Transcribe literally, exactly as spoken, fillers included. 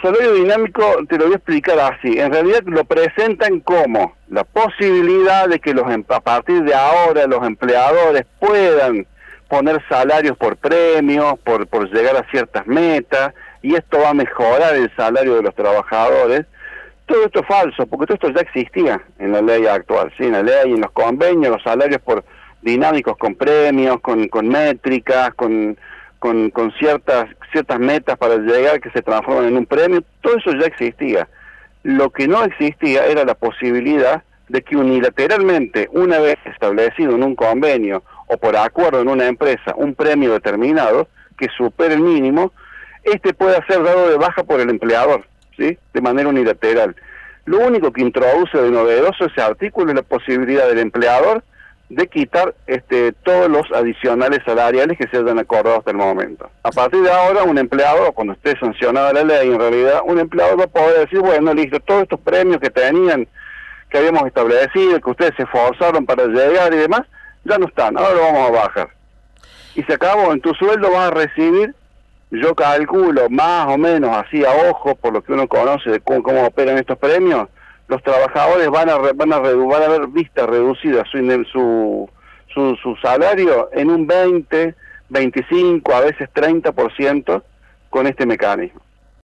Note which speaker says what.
Speaker 1: salario dinámico te lo voy a explicar así. En realidad lo presentan como la posibilidad de que los a partir de ahora los empleadores puedan poner salarios por premios, por, por llegar a ciertas metas, y esto va a mejorar el salario de los trabajadores. Todo esto es falso, porque todo esto ya existía en la ley actual, ¿sí? En la ley, en los convenios, los salarios por dinámicos con premios, con, con métricas, con, con, con ciertas, ciertas metas para llegar que se transforman en un premio, todo eso ya existía. Lo que no existía era la posibilidad de que unilateralmente, una vez establecido en un convenio o por acuerdo en una empresa, un premio determinado que supere el mínimo, este pueda ser dado de baja por el empleador, ¿sí? De manera unilateral. Lo único que introduce de novedoso ese artículo es la posibilidad del empleador de quitar este, todos los adicionales salariales que se hayan acordado hasta el momento. A partir de ahora, un empleador, cuando esté sancionada la ley, en realidad, un empleador va a poder decir, bueno, listo, todos estos premios que tenían, que habíamos establecido, que ustedes se esforzaron para llegar y demás, ya no están, ahora lo vamos a bajar. Y se acabó, en tu sueldo vas a recibir, yo calculo más o menos así a ojo, por lo que uno conoce de cómo, cómo operan estos premios, los trabajadores van a van a, van a ver vista reducida su, su, su, su salario en un veinte, veinticinco, a veces treinta por ciento con este mecanismo.